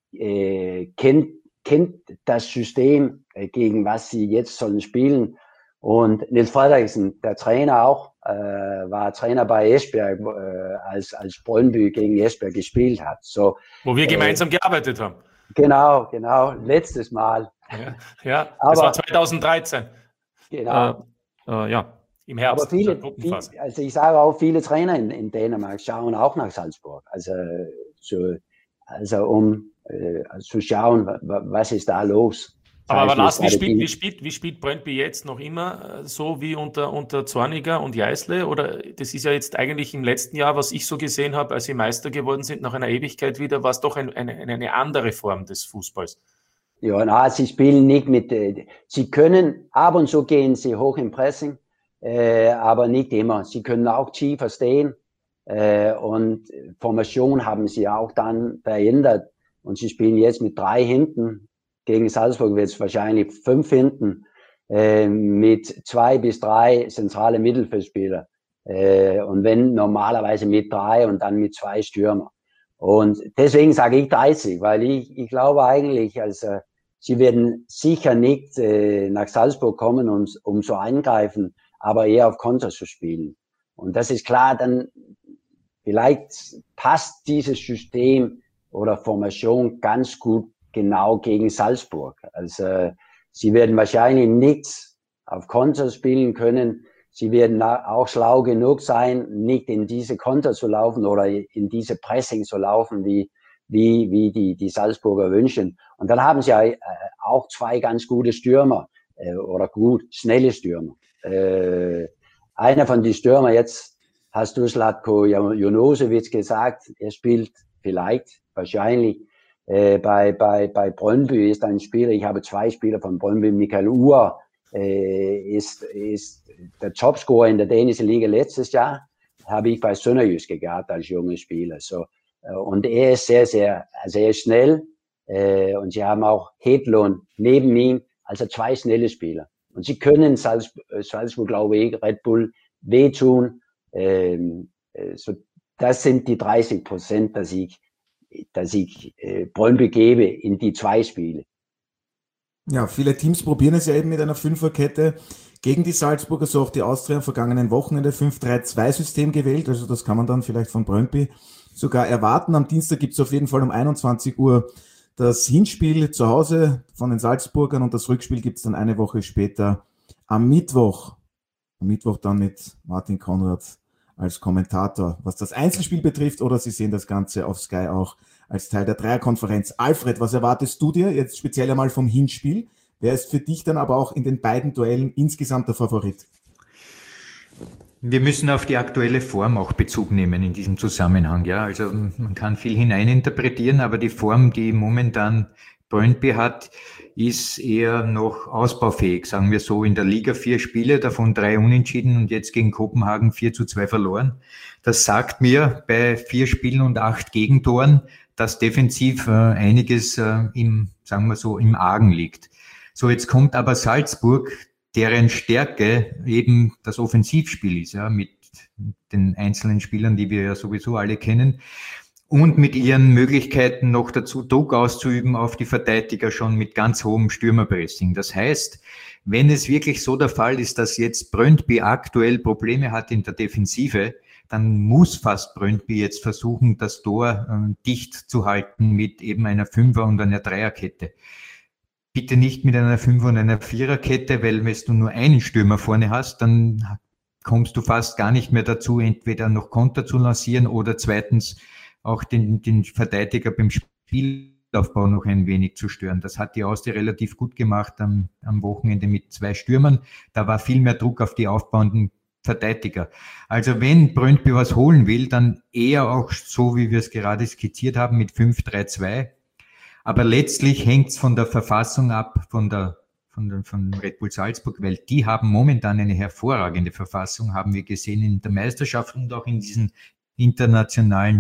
Äh, kennt, kennt das System, äh, gegen was sie jetzt sollen spielen. Und Nils Frederiksen, der Trainer auch, äh, war Trainer bei Esbjerg, äh, als, als Brøndby gegen Esbjerg gespielt hat. So, Wo wir äh, gemeinsam gearbeitet haben. Genau, genau, letztes Mal. Ja, ja aber, das war zweitausenddreizehn. Genau. Äh, äh, ja, im Herbst. Aber viele, viele, also ich sage auch, viele Trainer in, in Dänemark schauen auch nach Salzburg. Also, so, also um äh, zu schauen, was ist da los. Aber, aber Lars, wie spielt, wie, spielt, wie spielt Brøndby jetzt noch immer so wie unter, unter Zorniger und Jeißle? Oder das ist ja jetzt eigentlich im letzten Jahr, was ich so gesehen habe, als sie Meister geworden sind, nach einer Ewigkeit wieder, war es doch ein, eine, eine andere Form des Fußballs. Ja, na, sie spielen nicht mit, äh, sie können, ab und zu gehen sie hoch im Pressing, äh, aber nicht immer. Sie können auch tiefer stehen äh, und Formation haben sie auch dann verändert und sie spielen jetzt mit drei hinten. Gegen Salzburg wird es wahrscheinlich fünf hinten äh, mit zwei bis drei zentrale Mittelfeldspieler. Äh, und wenn normalerweise mit drei und dann mit zwei Stürmer. Und deswegen sage ich dreißig, weil ich, ich glaube eigentlich, also sie werden sicher nicht äh, nach Salzburg kommen, um, um so eingreifen, aber eher auf Konter zu spielen. Und das ist klar, dann vielleicht passt dieses System oder Formation ganz gut genau gegen Salzburg. Also sie werden wahrscheinlich nichts auf Konter spielen können. Sie werden auch schlau genug sein, nicht in diese Konter zu laufen oder in diese Pressing zu laufen, wie, wie, wie die, die Salzburger wünschen. Und dann haben sie auch zwei ganz gute Stürmer oder gut, schnelle Stürmer. Einer von den Stürmer, jetzt hast du Zlatko Jonosevic gesagt, er spielt vielleicht, wahrscheinlich, Äh, bei, bei, bei Brøndby ist ein Spieler, ich habe zwei Spieler von Brøndby, Michael Uhr äh, ist, ist der Topscorer in der dänischen Liga letztes Jahr, habe ich bei Sønderjyske gehabt als junger Spieler. So, äh, und er ist sehr, sehr, sehr schnell äh, und sie haben auch Hedlund neben ihm, also zwei schnelle Spieler. Und sie können Salzburg, Salzburg glaube ich, Red Bull wehtun. Ähm, äh, so, das sind die dreißig Prozent, dass ich dass ich äh, Brøndby gebe in die zwei Spiele. Ja, viele Teams probieren es ja eben mit einer Fünferkette gegen die Salzburger, so auch die Austria am vergangenen Wochenende fünf drei zwei System gewählt, also das kann man dann vielleicht von Brøndby sogar erwarten. Am Dienstag gibt es auf jeden Fall um einundzwanzig Uhr das Hinspiel zu Hause von den Salzburgern und das Rückspiel gibt es dann eine Woche später am Mittwoch. Am Mittwoch dann mit Martin Konrad als Kommentator, was das Einzelspiel betrifft, oder Sie sehen das Ganze auf Sky auch als Teil der Dreierkonferenz. Alfred, was erwartest du dir jetzt speziell einmal vom Hinspiel? Wer ist für dich dann aber auch in den beiden Duellen insgesamt der Favorit? Wir müssen auf die aktuelle Form auch Bezug nehmen in diesem Zusammenhang. Ja, also man kann viel hineininterpretieren, aber die Form, die momentan Brøndby hat, ist eher noch ausbaufähig, sagen wir so. In der Liga vier Spiele, davon drei unentschieden und jetzt gegen Kopenhagen vier zu zwei verloren. Das sagt mir bei vier Spielen und acht Gegentoren, dass defensiv äh, einiges äh, im, sagen wir so, im Argen liegt. So, jetzt kommt aber Salzburg, deren Stärke eben das Offensivspiel ist, ja, mit den einzelnen Spielern, die wir ja sowieso alle kennen. Und mit ihren Möglichkeiten noch dazu Druck auszuüben auf die Verteidiger schon mit ganz hohem Stürmerpressing. Das heißt, wenn es wirklich so der Fall ist, dass jetzt Brøndby aktuell Probleme hat in der Defensive, dann muss fast Brøndby jetzt versuchen, das Tor äh, dicht zu halten mit eben einer Fünfer- und einer Dreierkette. Bitte nicht mit einer Fünfer- und einer Viererkette, weil wenn du nur einen Stürmer vorne hast, dann kommst du fast gar nicht mehr dazu, entweder noch Konter zu lancieren oder zweitens auch den, den Verteidiger beim Spielaufbau noch ein wenig zu stören. Das hat die Austria relativ gut gemacht am, am Wochenende mit zwei Stürmern. Da war viel mehr Druck auf die aufbauenden Verteidiger. Also wenn Brøndby was holen will, dann eher auch so, wie wir es gerade skizziert haben, mit fünf drei zwei. Aber letztlich hängt es von der Verfassung ab, von der von, der, von Red Bull Salzburg, weil die haben momentan eine hervorragende Verfassung, haben wir gesehen in der Meisterschaft und auch in diesen internationalen.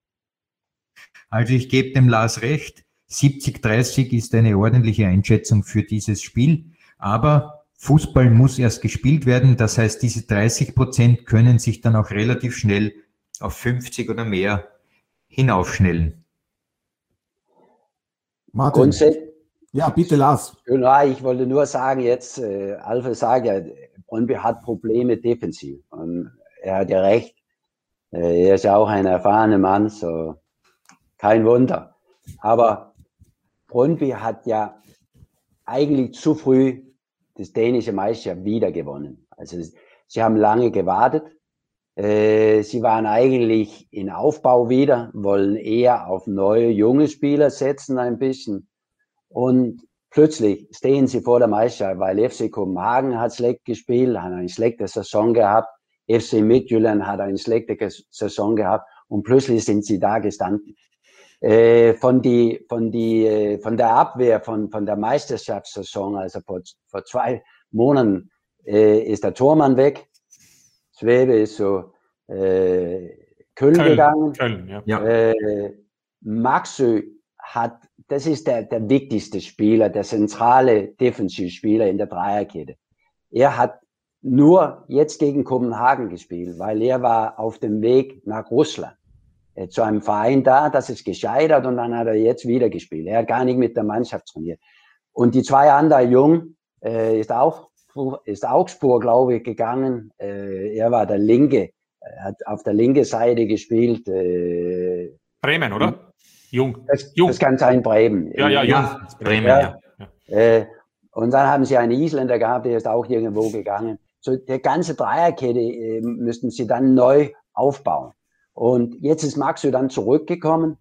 Also ich gebe dem Lars recht, siebzig dreißig ist eine ordentliche Einschätzung für dieses Spiel, aber Fußball muss erst gespielt werden, das heißt, diese dreißig Prozent können sich dann auch relativ schnell auf fünfzig oder mehr hinaufschnellen. Grundsä Ja, bitte, Lars. Ja, ich wollte nur sagen, jetzt, äh, Alfred sagt ja, Brøndby hat Probleme defensiv. Und er hat ja recht. Äh, er ist ja auch ein erfahrener Mann, so kein Wunder. Aber Brøndby hat ja eigentlich zu früh das dänische Meisterschaft wieder gewonnen. Also sie haben lange gewartet. Äh, sie waren eigentlich in Aufbau wieder, wollen eher auf neue, junge Spieler setzen ein bisschen. Und plötzlich stehen sie vor der Meisterschaft, weil F C Kopenhagen hat schlecht gespielt, hat eine schlechte Saison gehabt. F C Midtjylland hat eine schlechte Saison gehabt. Und plötzlich sind sie da gestanden. Äh, von die, von die, äh, von der Abwehr, von, von der Meisterschaftssaison, also vor, vor zwei Monaten, äh, ist der Tormann weg. Schwebe ist so, äh, Köln, Köln gegangen. Köln, ja. Äh, Maxö hat, das ist der, der wichtigste Spieler, der zentrale Defensivspieler in der Dreierkette. Er hat nur jetzt gegen Kopenhagen gespielt, weil er war auf dem Weg nach Russland. Zu einem Verein da, das ist gescheitert und dann hat er jetzt wieder gespielt. Er hat gar nicht mit der Mannschaft trainiert. Und die zwei anderen Jung äh, ist auch ist Augsburg, glaube ich, gegangen. Äh, er war der Linke, hat auf der linken Seite gespielt. Äh, Bremen, oder? Jung. Das, Jung. das kann sein Bremen. Ja, ja, ja, Jung. Bremen, ja. ja. ja. Äh, und dann haben sie einen Isländer gehabt, der ist auch irgendwo gegangen. So, der ganze Dreierkette äh, müssten sie dann neu aufbauen. Und jetzt ist Maxö dann zurückgekommen.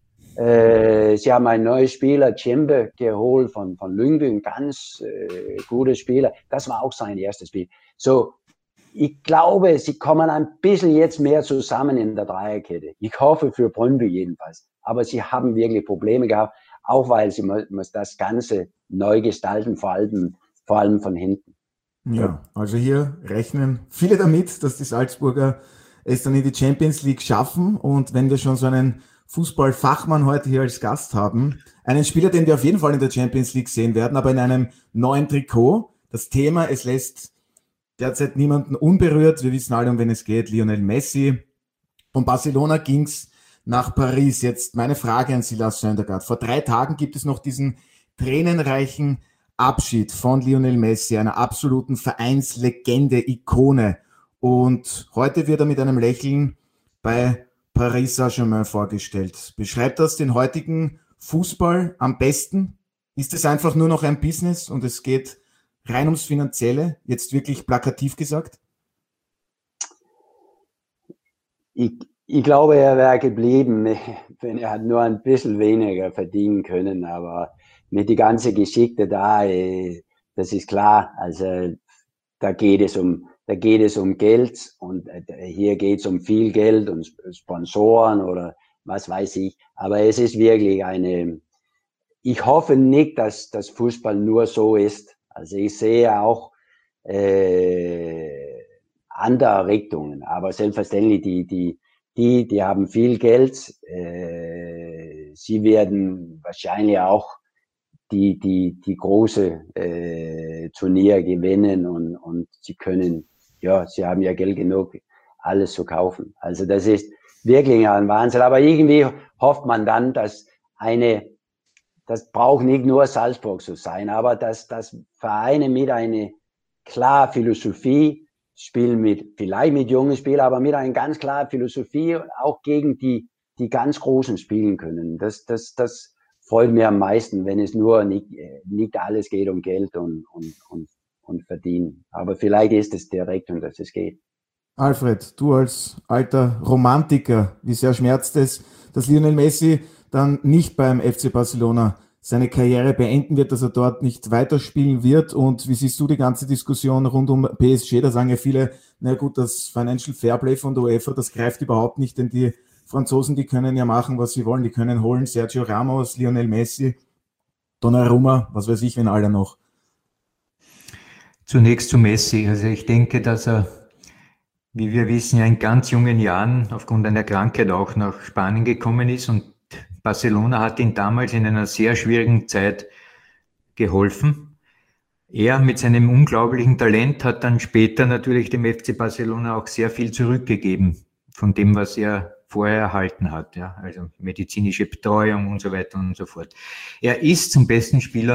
Äh, sie haben einen neuen Spieler, Tjembe, geholt von, von Lyngby, ein ganz äh, guter Spieler. Das war auch sein erstes Spiel. So, ich glaube, sie kommen ein bisschen jetzt mehr zusammen in der Dreierkette. Ich hoffe für Brøndby jedenfalls. Aber sie haben wirklich Probleme gehabt, auch weil sie muss das Ganze neu gestalten, vor allem, vor allem von hinten. Ja, also hier rechnen viele damit, dass die Salzburger es dann in die Champions League schaffen. Und wenn wir schon so einen Fußballfachmann heute hier als Gast haben, einen Spieler, den wir auf jeden Fall in der Champions League sehen werden, aber in einem neuen Trikot. Das Thema, es lässt derzeit niemanden unberührt. Wir wissen alle, um wen es geht. Lionel Messi. Von Barcelona ging's nach Paris. Jetzt meine Frage an Sie, Lars Søndergaard. Vor drei Tagen gibt es noch diesen tränenreichen Abschied von Lionel Messi, einer absoluten Vereinslegende, Ikone. Und heute wird er mit einem Lächeln bei Paris Saint-Germain vorgestellt. Beschreibt das den heutigen Fußball am besten? Ist es einfach nur noch ein Business und es geht rein ums Finanzielle, jetzt wirklich plakativ gesagt? Ich, ich glaube, er wäre geblieben, wenn er hat nur ein bisschen weniger verdienen können, aber mit die ganze Geschichte da, das ist klar, also da geht es um Da geht es um Geld und hier geht es um viel Geld und Sponsoren oder was weiß ich. Aber es ist wirklich eine, ich hoffe nicht, dass das Fußball nur so ist. Also ich sehe auch äh, andere Richtungen. Aber selbstverständlich, die, die, die, die haben viel Geld. Äh, sie werden wahrscheinlich auch die, die, die große äh, Turnier gewinnen und, und sie können, ja, sie haben ja Geld genug, alles zu kaufen. Also das ist wirklich ein Wahnsinn. Aber irgendwie hofft man dann, dass eine, das braucht nicht nur Salzburg zu sein, aber dass, dass Vereine mit einer klaren Philosophie spielen, mit, vielleicht mit jungen Spielern, aber mit einer ganz klaren Philosophie auch gegen die, die ganz Großen spielen können. Das, das, das freut mich am meisten, wenn es nur nicht, nicht alles geht um Geld und, und, und und verdienen. Aber vielleicht ist es direkt, um das es geht. Alfred, du als alter Romantiker, wie sehr schmerzt es, dass Lionel Messi dann nicht beim F C Barcelona seine Karriere beenden wird, dass er dort nicht weiterspielen wird? Und wie siehst du die ganze Diskussion rund um P S G? Da sagen ja viele, na gut, das Financial Fairplay von der UEFA, das greift überhaupt nicht, denn die Franzosen, die können ja machen, was sie wollen. Die können holen Sergio Ramos, Lionel Messi, Donnarumma, was weiß ich, wenn alle noch. Zunächst zu Messi. Also ich denke, dass er, wie wir wissen, ja in ganz jungen Jahren aufgrund einer Krankheit auch nach Spanien gekommen ist und Barcelona hat ihn damals in einer sehr schwierigen Zeit geholfen. Er mit seinem unglaublichen Talent hat dann später natürlich dem F C Barcelona auch sehr viel zurückgegeben von dem, was er vorher erhalten hat, ja, also medizinische Betreuung und so weiter und so fort. Er ist zum besten Spieler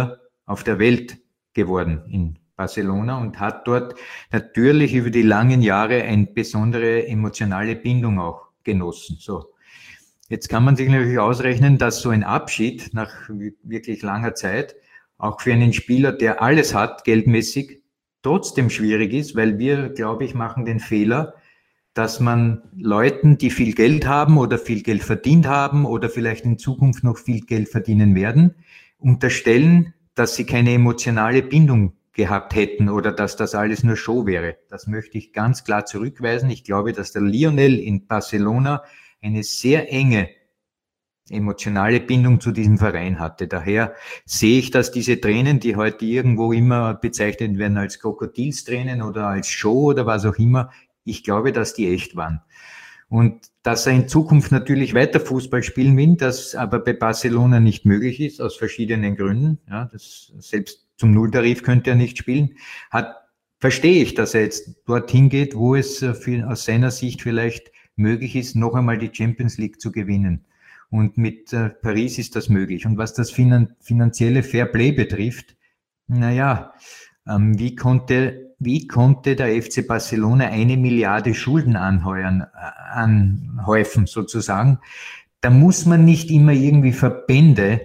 auf der Welt geworden in Barcelona und hat dort natürlich über die langen Jahre eine besondere emotionale Bindung auch genossen. So. Jetzt kann man sich natürlich ausrechnen, dass so ein Abschied nach wirklich langer Zeit auch für einen Spieler, der alles hat, geldmäßig, trotzdem schwierig ist, weil wir, glaube ich, machen den Fehler, dass man Leuten, die viel Geld haben oder viel Geld verdient haben oder vielleicht in Zukunft noch viel Geld verdienen werden, unterstellen, dass sie keine emotionale Bindung gehabt hätten oder dass das alles nur Show wäre. Das möchte ich ganz klar zurückweisen. Ich glaube, dass der Lionel in Barcelona eine sehr enge emotionale Bindung zu diesem Verein hatte. Daher sehe ich, dass diese Tränen, die heute irgendwo immer bezeichnet werden als Krokodilstränen oder als Show oder was auch immer, ich glaube, dass die echt waren. Und dass er in Zukunft natürlich weiter Fußball spielen will, das aber bei Barcelona nicht möglich ist, aus verschiedenen Gründen. Ja, das, selbst zum Nulltarif könnte er nicht spielen. Hat, verstehe ich, dass er jetzt dorthin geht, wo es für, aus seiner Sicht vielleicht möglich ist, noch einmal die Champions League zu gewinnen. Und mit äh, Paris ist das möglich. Und was das finan- finanzielle Fairplay betrifft, naja, ähm, wie konnte, wie konnte der F C Barcelona eine Milliarde Schulden anheuern, äh, anhäufen sozusagen? Da muss man nicht immer irgendwie Verbände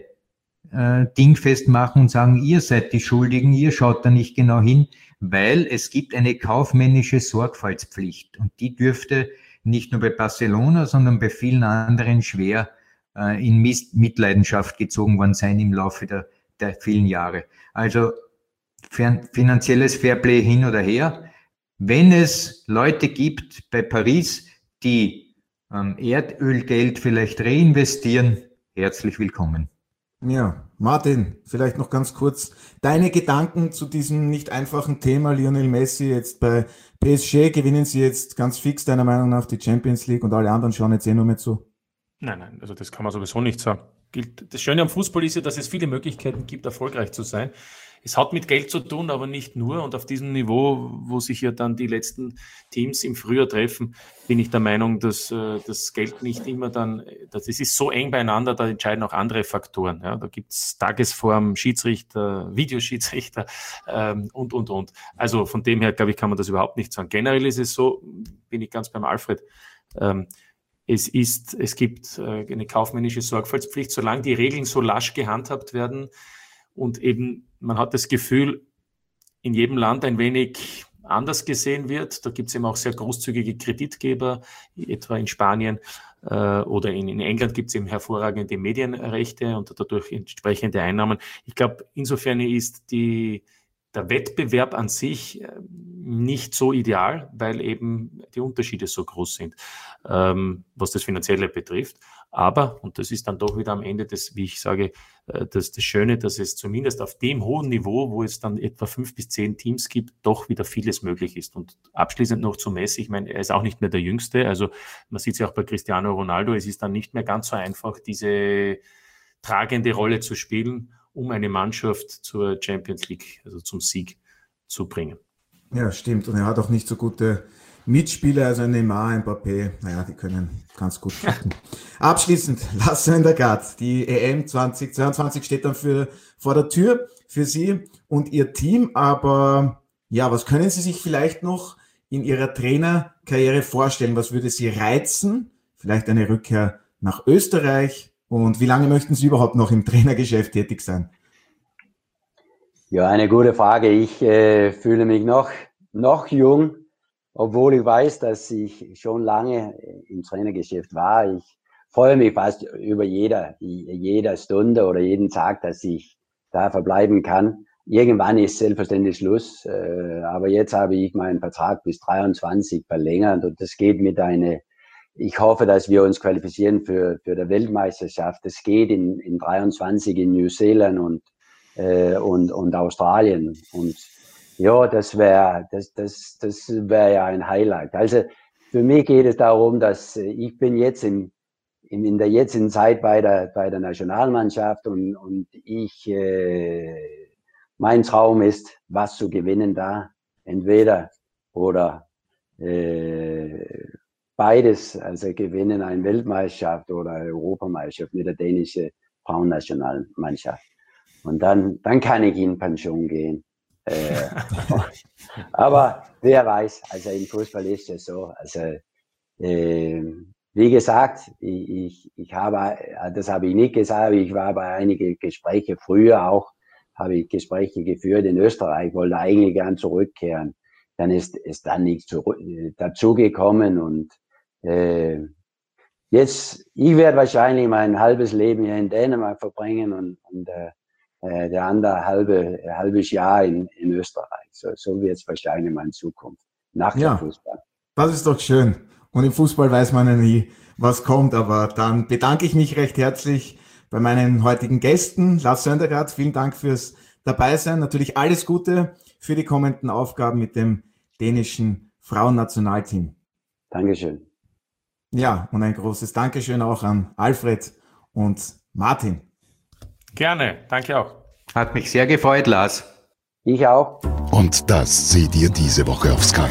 äh, dingfest machen und sagen, ihr seid die Schuldigen, ihr schaut da nicht genau hin, weil es gibt eine kaufmännische Sorgfaltspflicht. Und die dürfte nicht nur bei Barcelona, sondern bei vielen anderen schwer äh, in Mitleidenschaft gezogen worden sein im Laufe der, der vielen Jahre. Also finanzielles Fairplay hin oder her. Wenn es Leute gibt bei Paris, die ähm, Erdölgeld vielleicht reinvestieren, herzlich willkommen. Ja, Martin, vielleicht noch ganz kurz deine Gedanken zu diesem nicht einfachen Thema. Lionel Messi jetzt bei P S G, gewinnen sie jetzt ganz fix deiner Meinung nach die Champions League und alle anderen schauen jetzt eh nur mehr zu? Nein, nein, also das kann man sowieso nicht sagen. Das Schöne am Fußball ist ja, dass es viele Möglichkeiten gibt, erfolgreich zu sein. Es hat mit Geld zu tun, aber nicht nur. Und auf diesem Niveau, wo sich ja dann die letzten Teams im Frühjahr treffen, bin ich der Meinung, dass äh, das Geld nicht immer dann, das ist so eng beieinander, da entscheiden auch andere Faktoren. Ja, da gibt's Tagesform, Schiedsrichter, Videoschiedsrichter ähm, und, und, und. Also von dem her, glaube ich, kann man das überhaupt nicht sagen. Generell ist es so, bin ich ganz beim Alfred, ähm, es ist, es gibt äh, eine kaufmännische Sorgfaltspflicht, solange die Regeln so lasch gehandhabt werden und eben man hat das Gefühl, in jedem Land ein wenig anders gesehen wird. Da gibt es eben auch sehr großzügige Kreditgeber, etwa in Spanien äh, oder in, in England gibt es eben hervorragende Medienrechte und dadurch entsprechende Einnahmen. Ich glaube, insofern ist die, der Wettbewerb an sich nicht so ideal, weil eben die Unterschiede so groß sind, ähm, was das Finanzielle betrifft. Aber, und das ist dann doch wieder am Ende des, wie ich sage, das, das Schöne, dass es zumindest auf dem hohen Niveau, wo es dann etwa fünf bis zehn Teams gibt, doch wieder vieles möglich ist. Und abschließend noch zu Messi, ich meine, er ist auch nicht mehr der Jüngste, also man sieht es ja auch bei Cristiano Ronaldo, es ist dann nicht mehr ganz so einfach, diese tragende Rolle zu spielen, um eine Mannschaft zur Champions League, also zum Sieg zu bringen. Ja, stimmt. Und er hat auch nicht so gute Mitspieler, also ein Neymar, ein Mbappé, naja, die können ganz gut kicken. Abschließend, Lasse Söndergaard, die E M zwanzig zweiundzwanzig steht dann für, vor der Tür für Sie und Ihr Team, aber ja, was können Sie sich vielleicht noch in Ihrer Trainerkarriere vorstellen? Was würde Sie reizen? Vielleicht eine Rückkehr nach Österreich und wie lange möchten Sie überhaupt noch im Trainergeschäft tätig sein? Ja, eine gute Frage. Ich äh, fühle mich noch, noch jung, obwohl ich weiß, dass ich schon lange im Trainergeschäft war. Ich freue mich fast über jeder, jeder Stunde oder jeden Tag, dass ich da verbleiben kann. Irgendwann ist selbstverständlich Schluss, äh, aber jetzt habe ich meinen Vertrag bis dreiundzwanzig verlängert und das geht mit einer, ich hoffe, dass wir uns qualifizieren für, für die Weltmeisterschaft. Das geht in, in dreiundzwanzig in New Zealand und, äh, und, und Australien und ja, das wäre das, das, das wäre ja ein Highlight. Also für mich geht es darum, dass ich bin jetzt in, in, in der jetzigen Zeit bei der, bei der Nationalmannschaft und, und ich, äh, mein Traum ist, was zu gewinnen da. Entweder oder äh, beides, also gewinnen eine Weltmeisterschaft oder eine Europameisterschaft mit der dänischen Frauennationalmannschaft. Und dann, dann kann ich in Pension gehen. Äh, aber wer weiß, also im Fußball ist es so. Also äh, wie gesagt, ich, ich, ich habe, das habe ich nicht gesagt, ich war bei einigen Gesprächen früher auch, habe ich Gespräche geführt in Österreich, wollte eigentlich gern zurückkehren. Dann ist es dann nicht zurück, dazugekommen und äh, jetzt, ich werde wahrscheinlich mein halbes Leben hier in Dänemark verbringen und, und äh, der andere halbe halbes Jahr in, in Österreich. So, so wird es wahrscheinlich mal in Zukunft nach dem Ja, Fußball. Das ist doch schön. Und im Fußball weiß man ja nie, was kommt. Aber dann bedanke ich mich recht herzlich bei meinen heutigen Gästen. Lars Søndergaard, vielen Dank fürs Dabeisein. Natürlich alles Gute für die kommenden Aufgaben mit dem dänischen Frauennationalteam. Dankeschön. Ja, und ein großes Dankeschön auch an Alfred und Martin. Gerne, danke auch. Hat mich sehr gefreut, Lars. Ich auch. Und das seht ihr diese Woche auf Sky.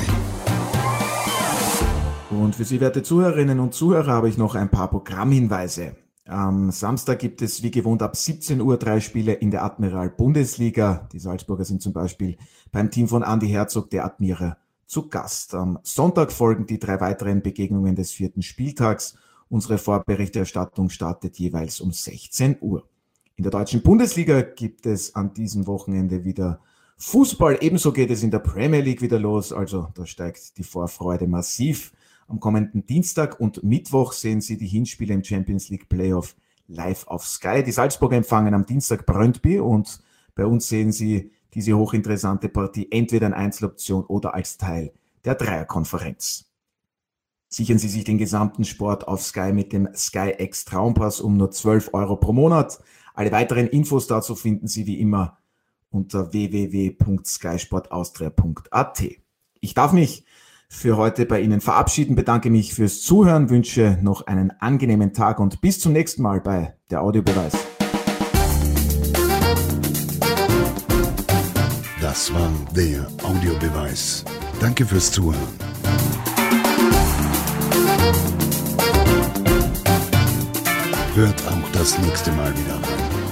Und für Sie, werte Zuhörerinnen und Zuhörer, habe ich noch ein paar Programmhinweise. Am Samstag gibt es wie gewohnt ab siebzehn Uhr drei Spiele in der Admiral-Bundesliga. Die Salzburger sind zum Beispiel beim Team von Andi Herzog, der Admira, zu Gast. Am Sonntag folgen die drei weiteren Begegnungen des vierten Spieltags. Unsere Vorberichterstattung startet jeweils um sechzehn Uhr. In der deutschen Bundesliga gibt es an diesem Wochenende wieder Fußball. Ebenso geht es in der Premier League wieder los. Also da steigt die Vorfreude massiv. Am kommenden Dienstag und Mittwoch sehen Sie die Hinspiele im Champions League Playoff live auf Sky. Die Salzburger empfangen am Dienstag Brøndby und bei uns sehen Sie diese hochinteressante Partie entweder in Einzeloption oder als Teil der Dreierkonferenz. Sichern Sie sich den gesamten Sport auf Sky mit dem Sky X Traumpass um nur zwölf Euro pro Monat. Alle weiteren Infos dazu finden Sie wie immer unter w w w punkt sky sport austria punkt a t. Ich darf mich für heute bei Ihnen verabschieden, bedanke mich fürs Zuhören, wünsche noch einen angenehmen Tag und bis zum nächsten Mal bei der Audiobeweis. Das war der Audiobeweis. Danke fürs Zuhören. Hört auch das nächste Mal wieder rein.